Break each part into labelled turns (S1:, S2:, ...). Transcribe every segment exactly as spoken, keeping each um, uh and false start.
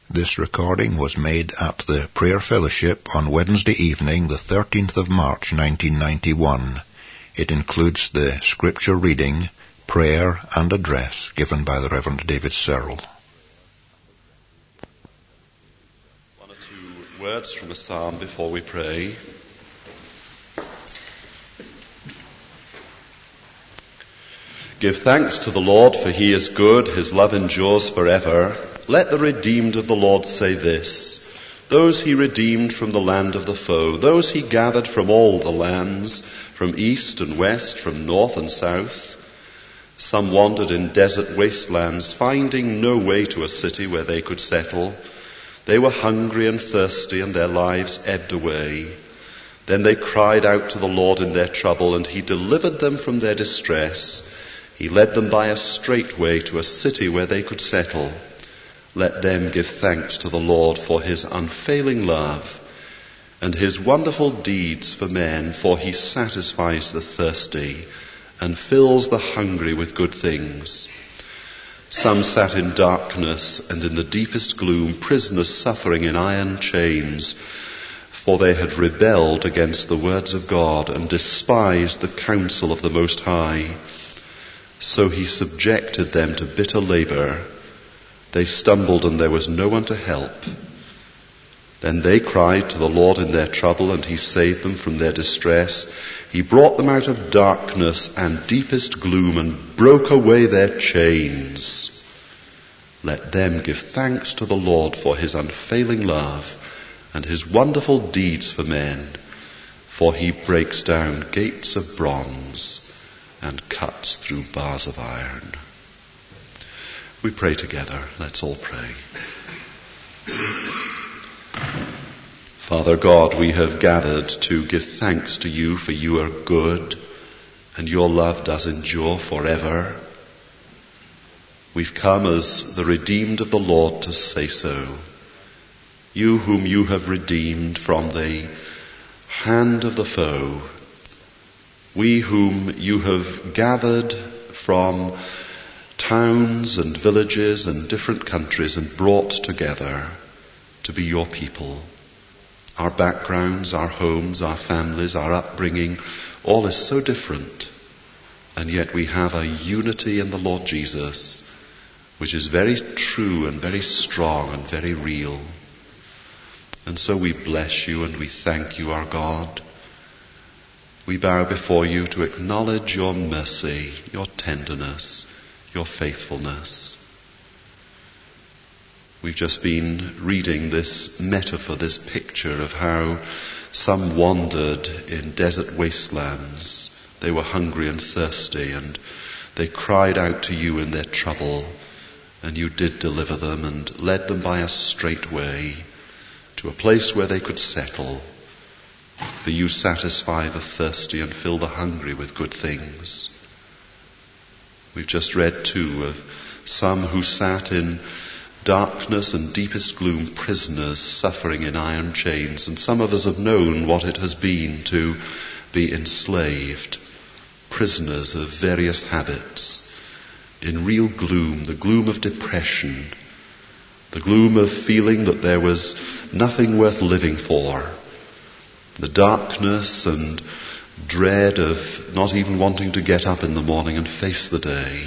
S1: This recording was made at the Prayer Fellowship on Wednesday evening, the thirteenth of March, nineteen ninety-one. It includes the scripture reading, prayer and address given by the Reverend David Searle.
S2: One or two words from a psalm before we pray. Give thanks to the Lord, for he is good, his love endures forever. Let the redeemed of the Lord say this, those he redeemed from the land of the foe, those he gathered from all the lands, from east and west, from north and south. Some wandered in desert wastelands, finding no way to a city where they could settle. They were hungry and thirsty, and their lives ebbed away. Then they cried out to the Lord in their trouble, and he delivered them from their distress. He led them by a straight way to a city where they could settle. Let them give thanks to the Lord for his unfailing love and his wonderful deeds for men, for he satisfies the thirsty and fills the hungry with good things. Some sat in darkness and in the deepest gloom, prisoners suffering in iron chains, for they had rebelled against the words of God and despised the counsel of the Most High. So he subjected them to bitter labor. They stumbled and there was no one to help. Then they cried to the Lord in their trouble, and he saved them from their distress. He brought them out of darkness and deepest gloom and broke away their chains. Let them give thanks to the Lord for his unfailing love and his wonderful deeds for men, for he breaks down gates of bronze and cuts through bars of iron. We pray together. Let's all pray. Father God, we have gathered to give thanks to you, for you are good and your love does endure forever. We've come as the redeemed of the Lord to say so. You whom you have redeemed from the hand of the foe. We whom you have gathered from towns and villages and different countries and brought together to be your people. Our backgrounds, our homes, our families, our upbringing, all is so different. And yet we have a unity in the Lord Jesus, which is very true and very strong and very real. And so we bless you and we thank you, our God. We bow before you to acknowledge your mercy, your tenderness, your faithfulness. We've just been reading this metaphor, this picture of how some wandered in desert wastelands. They were hungry and thirsty, and they cried out to you in their trouble, and you did deliver them and led them by a straight way to a place where they could settle. For you satisfy the thirsty and fill the hungry with good things. We've just read too of some who sat in darkness and deepest gloom, prisoners suffering in iron chains, and some of us have known what it has been to be enslaved, prisoners of various habits, in real gloom, the gloom of depression, the gloom of feeling that there was nothing worth living for, the darkness and dread of not even wanting to get up in the morning and face the day.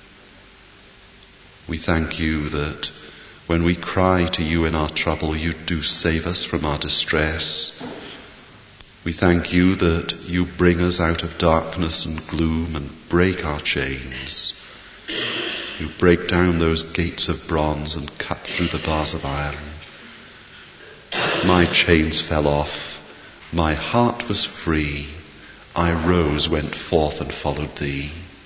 S2: We thank you that when we cry to you in our trouble, you do save us from our distress. We thank you that you bring us out of darkness and gloom and break our chains. You break down those gates of bronze and cut through the bars of iron. My chains fell off. My heart was free. I rose, went forth and followed thee.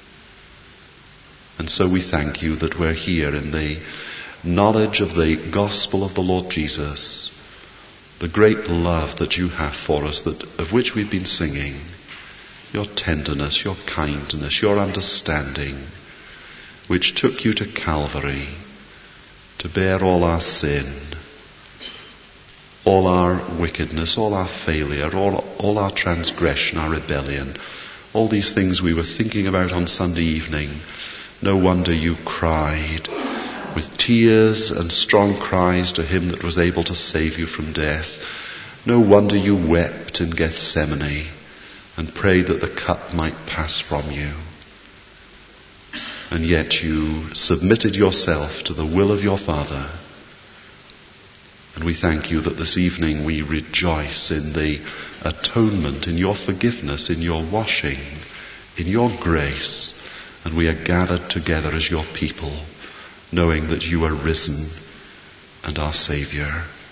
S2: And so we thank you that we're here in the knowledge of the gospel of the Lord Jesus, the great love that you have for us, that of which we've been singing, your tenderness, your kindness, your understanding, which took you to Calvary to bear all our sin, all our wickedness, all our failure, all, all our transgression, our rebellion, all these things we were thinking about on Sunday evening. No wonder you cried, with tears and strong cries to him that was able to save you from death. No wonder you wept in Gethsemane and prayed that the cup might pass from you. And yet you submitted yourself to the will of your Father. And we thank you that this evening we rejoice in the atonement, in your forgiveness, in your washing, in your grace. And we are gathered together as your people, knowing that you are risen and our Saviour.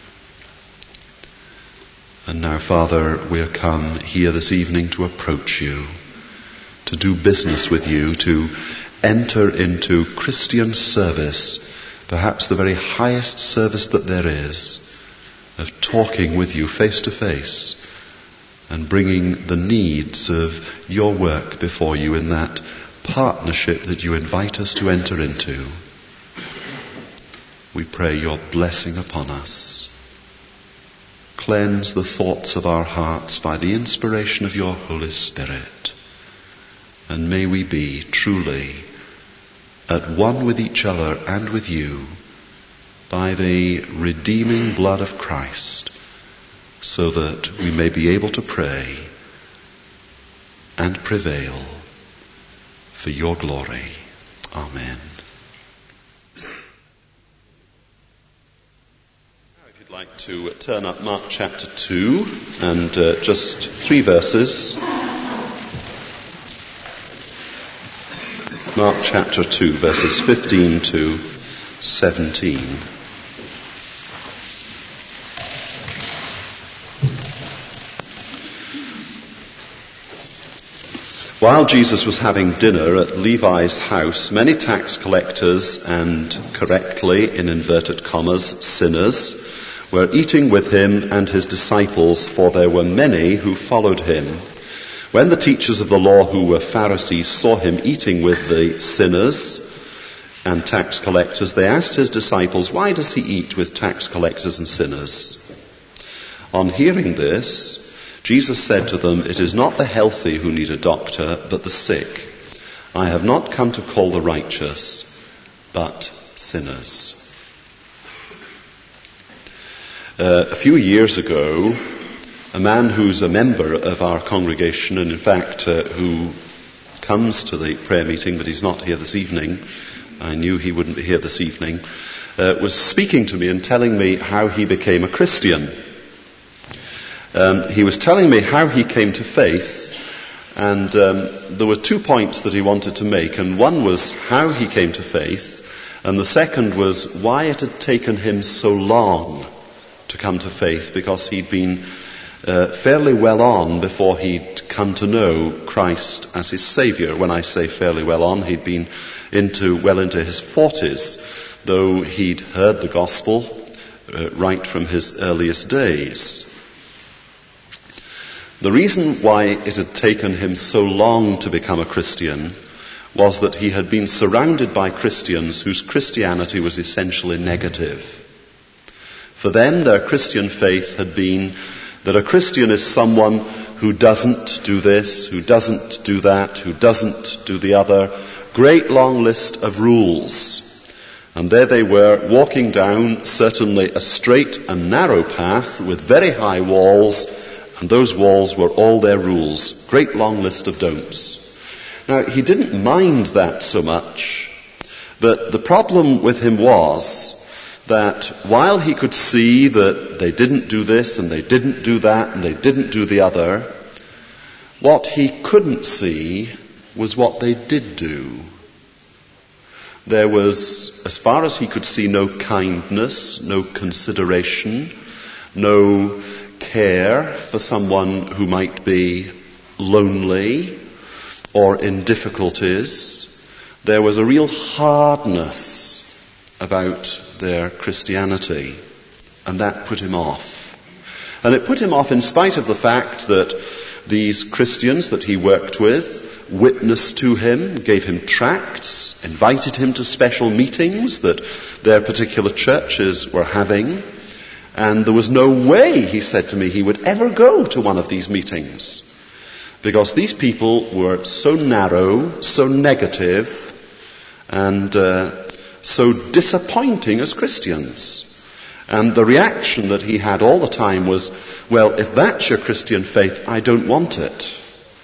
S2: And now, Father, we are come here this evening to approach you, to do business with you, to enter into Christian service, perhaps the very highest service that there is, of talking with you face to face and bringing the needs of your work before you in that partnership that you invite us to enter into. We pray your blessing upon us. Cleanse the thoughts of our hearts by the inspiration of your Holy Spirit. And may we be truly at one with each other and with you by the redeeming blood of Christ, so that we may be able to pray and prevail for your glory. Amen. If you'd like to turn up Mark chapter two and uh, just three verses. Mark chapter two, verses fifteen to seventeen. While Jesus was having dinner at Levi's house, many tax collectors and, correctly, in inverted commas, sinners, were eating with him and his disciples, for there were many who followed him. When the teachers of the law who were Pharisees saw him eating with the sinners and tax collectors, they asked his disciples, "Why does he eat with tax collectors and sinners?" On hearing this, Jesus said to them, "It is not the healthy who need a doctor, but the sick. I have not come to call the righteous, but sinners." Uh, a few years ago, a man who's a member of our congregation, and in fact uh, who comes to the prayer meeting, but he's not here this evening, I knew he wouldn't be here this evening, uh, was speaking to me and telling me how he became a Christian. Um, he was telling me how he came to faith, and um, there were two points that he wanted to make, and one was how he came to faith, and the second was why it had taken him so long to come to faith, because he'd been uh, fairly well on before he'd come to know Christ as his Saviour. When I say fairly well on, he'd been into well into his forties, though he'd heard the gospel uh, right from his earliest days. The reason why it had taken him so long to become a Christian was that he had been surrounded by Christians whose Christianity was essentially negative. For them, their Christian faith had been that a Christian is someone who doesn't do this, who doesn't do that, who doesn't do the other. Great long list of rules. And there they were, walking down certainly a straight and narrow path with very high walls, and those walls were all their rules. Great long list of don'ts. Now, he didn't mind that so much, but the problem with him was that while he could see that they didn't do this and they didn't do that and they didn't do the other, what he couldn't see was what they did do. There was, as far as he could see, no kindness, no consideration, no care for someone who might be lonely or in difficulties. There was a real hardness about their Christianity, and that put him off. And it put him off in spite of the fact that these Christians that he worked with witnessed to him, gave him tracts, invited him to special meetings that their particular churches were having. And there was no way, he said to me, he would ever go to one of these meetings, because these people were so narrow, so negative, and uh, so disappointing as Christians. And the reaction that he had all the time was, well, if that's your Christian faith, I don't want it.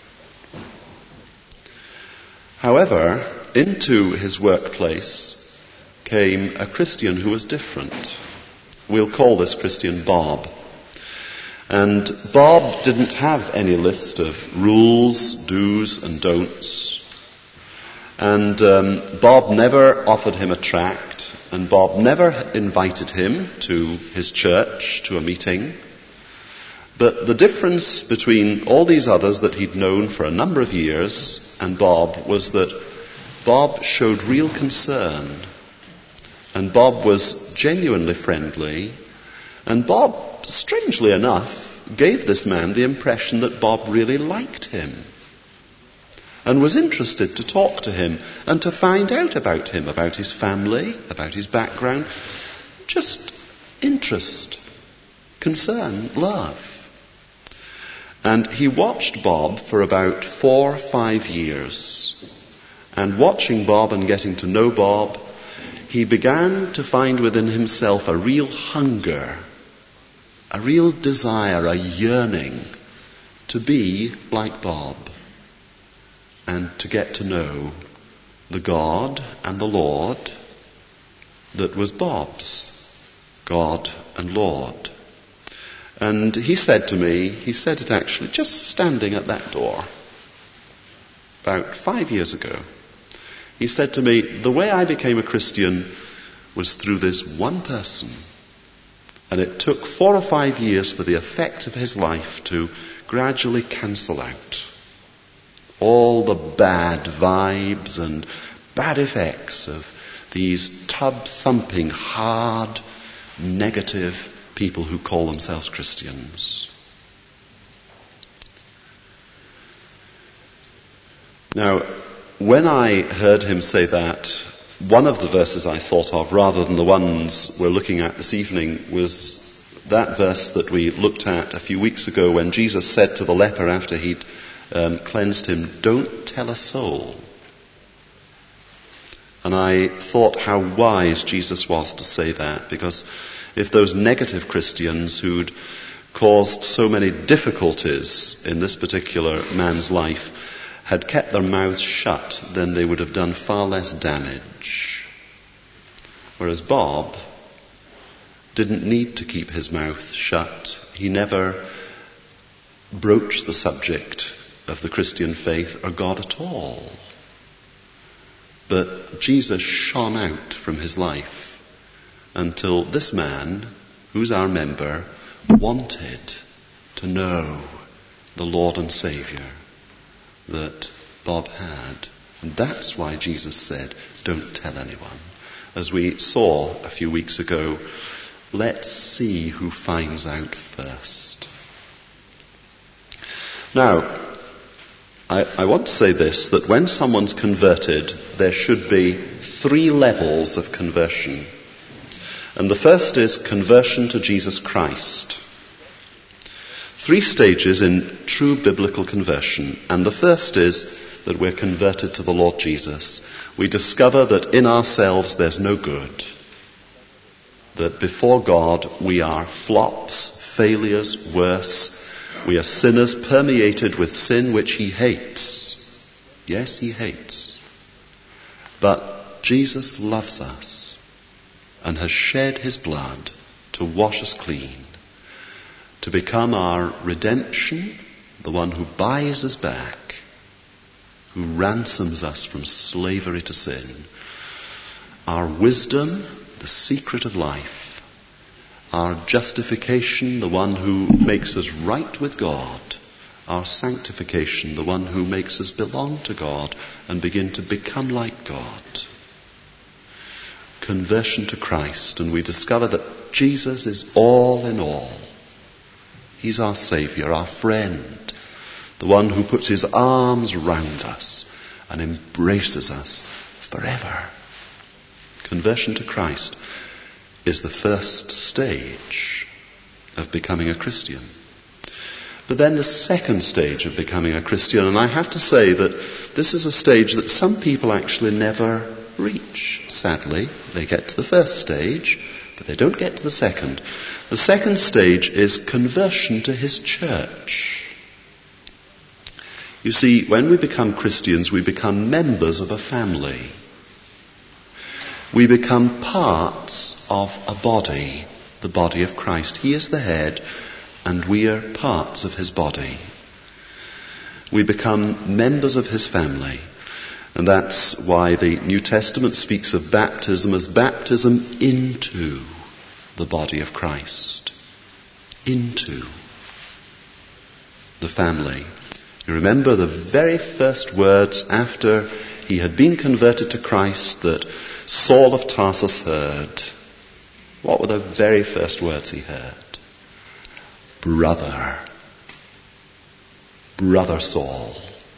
S2: However, into his workplace came a Christian who was different. We'll call this Christian Bob. And Bob didn't have any list of rules, do's and don'ts. And um, Bob never offered him a tract, and Bob never invited him to his church, to a meeting. But the difference between all these others that he'd known for a number of years and Bob was that Bob showed real concern. And Bob was genuinely friendly. And Bob, strangely enough, gave this man the impression that Bob really liked him and was interested to talk to him and to find out about him, about his family, about his background. Just interest, concern, love. And he watched Bob for about four or five years. And watching Bob and getting to know Bob, he began to find within himself a real hunger, a real desire, a yearning to be like Bob and to get to know the God and the Lord that was Bob's God and Lord. And he said to me, he said it actually just standing at that door about five years ago. He said to me, the way I became a Christian was through this one person. And it took four or five years for the effect of his life to gradually cancel out all the bad vibes and bad effects of these tub-thumping, hard, negative people who call themselves Christians. Now, when I heard him say that, one of the verses I thought of, rather than the ones we're looking at this evening, was that verse that we looked at a few weeks ago when Jesus said to the leper after he'd um, cleansed him, "Don't tell a soul." And I thought how wise Jesus was to say that, because if those negative Christians who'd caused so many difficulties in this particular man's life had kept their mouths shut, then they would have done far less damage. Whereas Bob didn't need to keep his mouth shut. He never broached the subject of the Christian faith or God at all. But Jesus shone out from his life until this man, who's our member, wanted to know the Lord and Saviour that Bob had. And that's why Jesus said, don't tell anyone. As we saw a few weeks ago, let's see who finds out first. Now, I, I want to say this, that when someone's converted, there should be three levels of conversion. And the first is conversion to Jesus Christ. Three stages in true biblical conversion. And the first is that we're converted to the Lord Jesus. We discover that in ourselves there's no good. That before God we are flops, failures, worse. We are sinners permeated with sin which he hates. Yes, he hates. But Jesus loves us and has shed his blood to wash us clean, to become our redemption, the one who buys us back, who ransoms us from slavery to sin, our wisdom, the secret of life, our justification, the one who makes us right with God, our sanctification, the one who makes us belong to God and begin to become like God. Conversion to Christ, and we discover that Jesus is all in all. He's our Saviour, our friend, the one who puts his arms round us and embraces us forever. Conversion to Christ is the first stage of becoming a Christian. But then the second stage of becoming a Christian, and I have to say that this is a stage that some people actually never reach. Sadly, they get to the first stage, but they don't get to the second. The second stage is conversion to his church. You see, when we become Christians, we become members of a family. We become parts of a body, the body of Christ. He is the head, and we are parts of his body. We become members of his family. And that's why the New Testament speaks of baptism as baptism into the body of Christ. Into the family. You remember the very first words after he had been converted to Christ that Saul of Tarsus heard. What were the very first words he heard? Brother. Brother Saul.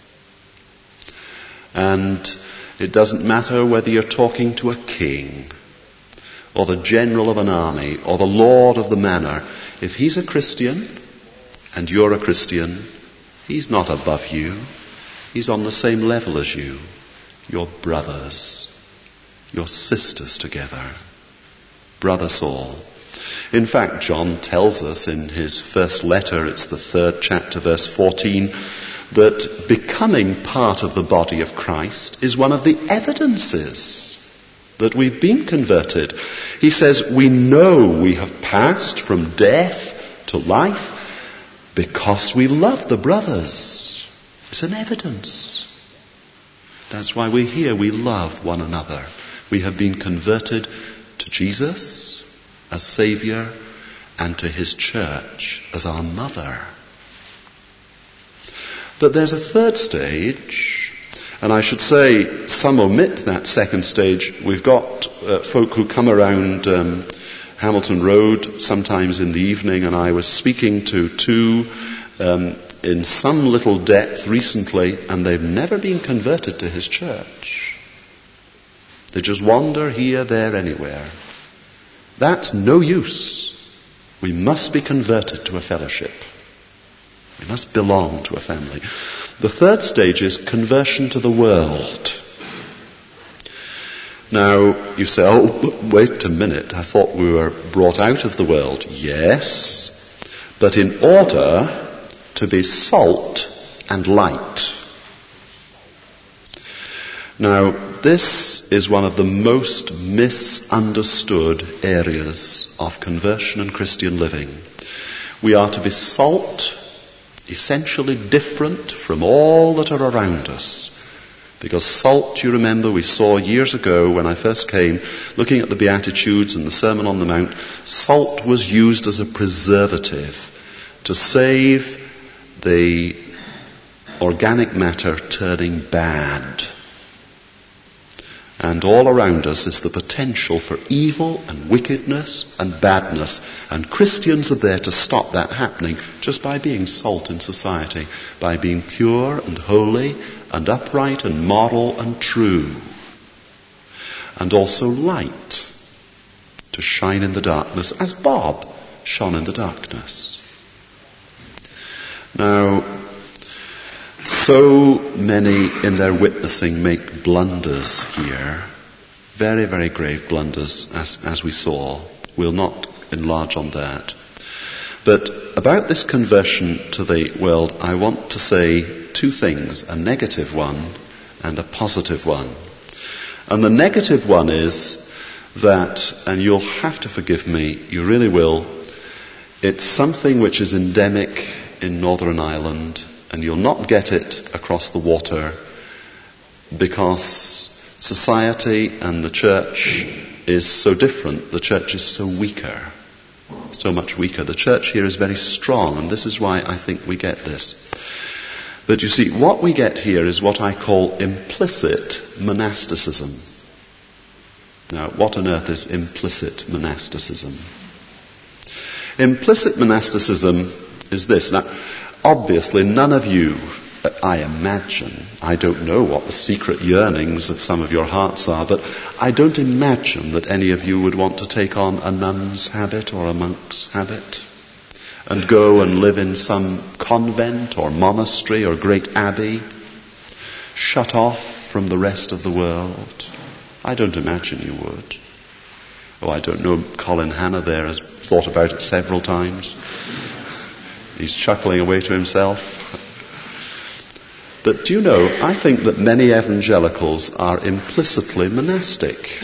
S2: And it doesn't matter whether you're talking to a king or the general of an army or the lord of the manor. If he's a Christian and you're a Christian, he's not above you. He's on the same level as you. You're brothers. You're sisters together. Brother Saul. In fact, John tells us in his first letter, it's the third chapter, verse fourteen, that becoming part of the body of Christ is one of the evidences that we've been converted. He says, we know we have passed from death to life because we love the brothers. It's an evidence. That's why we're here. We love one another. We have been converted to Jesus as Saviour and to his church as our mother. But there's a third stage, and I should say some omit that second stage. We've got uh, folk who come around um, Hamilton Road sometimes in the evening, and I was speaking to two um, in some little depth recently, and they've never been converted to his church. They just wander here, there, anywhere. That's no use. We must be converted to a fellowship. We must belong to a family. The third stage is conversion to the world. Now, you say, oh, wait a minute, I thought we were brought out of the world. Yes, but in order to be salt and light. Now, this is one of the most misunderstood areas of conversion and Christian living. We are to be salt, essentially different from all that are around us. Because salt, you remember, we saw years ago when I first came, looking at the Beatitudes and the Sermon on the Mount, salt was used as a preservative to save the organic matter turning bad. And all around us is the potential for evil and wickedness and badness. And Christians are there to stop that happening just by being salt in society, by being pure and holy and upright and moral and true. And also light to shine in the darkness, as Bob shone in the darkness. Now, so many in their witnessing make blunders here. Very, very grave blunders, as, as we saw. We'll not enlarge on that. But about this conversion to the world, I want to say two things, a negative one and a positive one. And the negative one is that, and you'll have to forgive me, you really will, it's something which is endemic in Northern Ireland, and you'll not get it across the water because society and the church is so different. The church is so weaker, so much weaker. The church here is very strong, and this is why I think we get this. But you see, what we get here is what I call implicit monasticism. Now, what on earth is implicit monasticism? Implicit monasticism is this. Now, obviously, none of you, I imagine, I don't know what the secret yearnings of some of your hearts are, but I don't imagine that any of you would want to take on a nun's habit or a monk's habit and go and live in some convent or monastery or great abbey, shut off from the rest of the world. I don't imagine you would. Oh, I don't know. Colin Hanna there has thought about it several times. He's chuckling away to himself. But do you know, I think that many evangelicals are implicitly monastic. You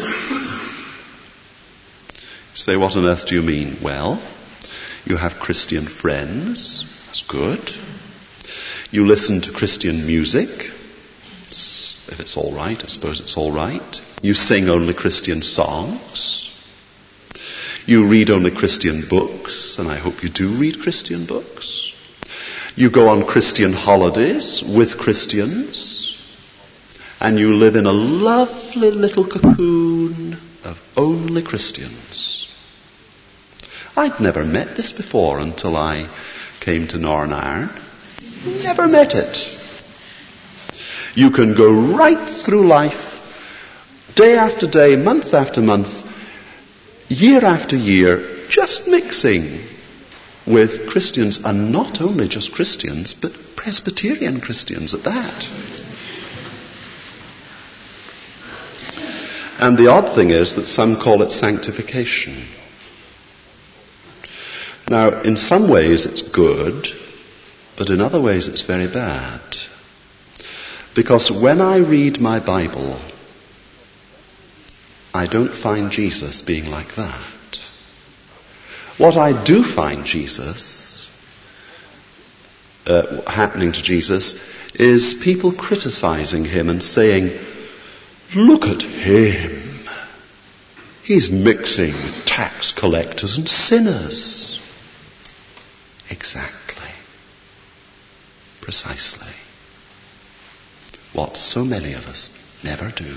S2: say, what on earth do you mean? Well, you have Christian friends. That's good. You listen to Christian music. If it's all right, I suppose it's all right. You sing only Christian songs. You read only Christian books, and I hope you do read Christian books. You go on Christian holidays with Christians, and you live in a lovely little cocoon of only Christians. I'd never met this before until I came to Northern Ireland. Never met it. You can go right through life, day after day, month after month, year after year, just mixing with Christians, and not only just Christians, but Presbyterian Christians at that. And the odd thing is that some call it sanctification. Now, in some ways it's good, but in other ways it's very bad. Because when I read my Bible, I don't find Jesus being like that. What I do find Jesus, uh, happening to Jesus, is people criticizing him and saying, look at him. He's mixing with tax collectors and sinners. Exactly. Precisely. What so many of us never do.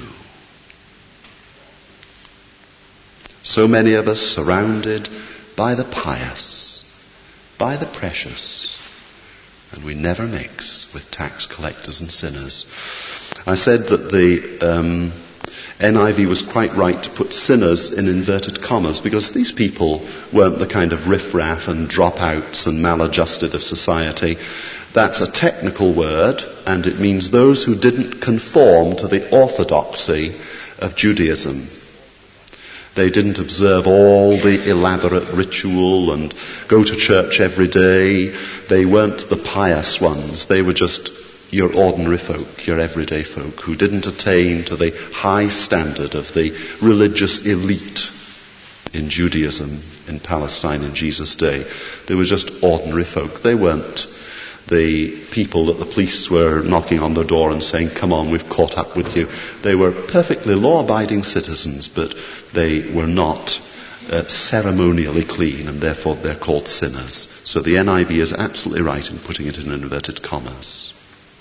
S2: So many of us surrounded by the pious, by the precious, and we never mix with tax collectors and sinners. I said that the um, N I V was quite right to put sinners in inverted commas, because these people weren't the kind of riffraff and dropouts and maladjusted of society. That's a technical word, and it means those who didn't conform to the orthodoxy of Judaism. They didn't observe all the elaborate ritual and go to church every day. They weren't the pious ones. They were just your ordinary folk, your everyday folk, who didn't attain to the high standard of the religious elite in Judaism in Palestine in Jesus' day. They were just ordinary folk. They weren't the people that the police were knocking on their door and saying, come on, we've caught up with you. They were perfectly law-abiding citizens, but they were not uh, ceremonially clean, and therefore they're called sinners. So the N I V is absolutely right in putting it in inverted commas.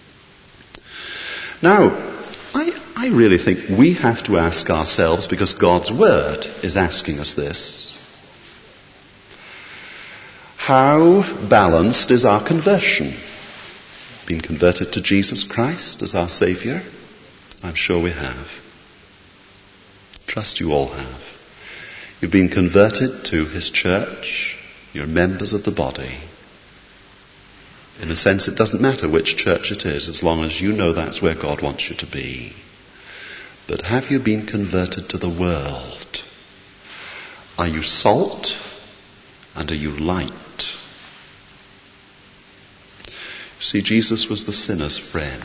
S2: Now, I, I really think we have to ask ourselves, because God's Word is asking us this, how balanced is our conversion? Been converted to Jesus Christ as our Saviour? I'm sure we have. Trust you all have. You've been converted to His church. You're members of the body. In a sense, it doesn't matter which church it is, as long as you know that's where God wants you to be. But have you been converted to the world? Are you salt? And are you light? See, Jesus was the sinner's friend,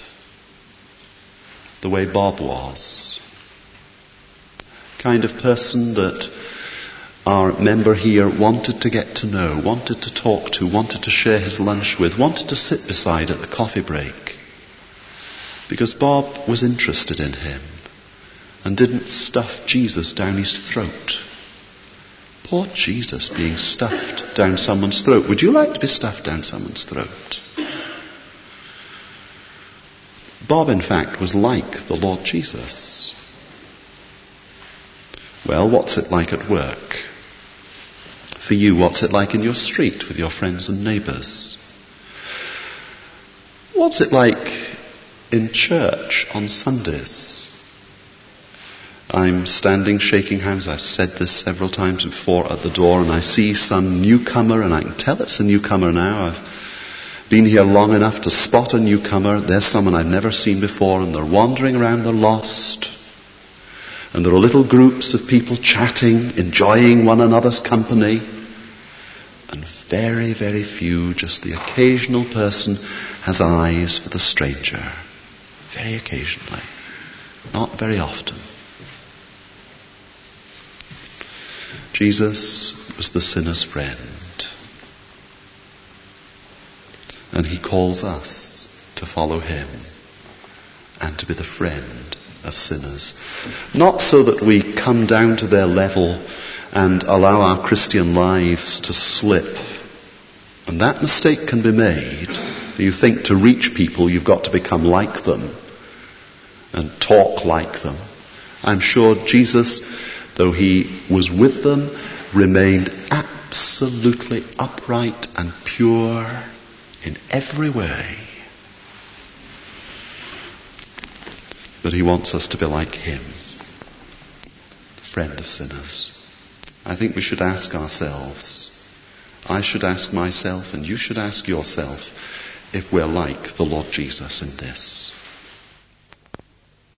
S2: the way Bob was. Kind of person that our member here wanted to get to know, wanted to talk to, wanted to share his lunch with, wanted to sit beside at the coffee break. Because Bob was interested in him and didn't stuff Jesus down his throat. Poor Jesus being stuffed down someone's throat. Would you like to be stuffed down someone's throat? Bob, in fact, was like the Lord Jesus. Well, what's it like at work? For you, what's it like in your street with your friends and neighbours? What's it like in church on Sundays? I'm standing shaking hands. I've said this several times before at the door, and I see some newcomer, and I can tell it's a newcomer now. I've been here long enough to spot a newcomer. There's someone I've never seen before, and they're wandering around, they're lost. And there are little groups of people chatting, enjoying one another's company. And very, very few, just the occasional person, has eyes for the stranger. Very occasionally. Not very often. Jesus was the sinner's friend. And he calls us to follow him and to be the friend of sinners. Not so that we come down to their level and allow our Christian lives to slip. And that mistake can be made. You think to reach people you've got to become like them and talk like them. I'm sure Jesus, though he was with them, remained absolutely upright and pure in every way. But he wants us to be like him, the friend of sinners. I think we should ask ourselves, I should ask myself, and you should ask yourself, if we're like the Lord Jesus in this.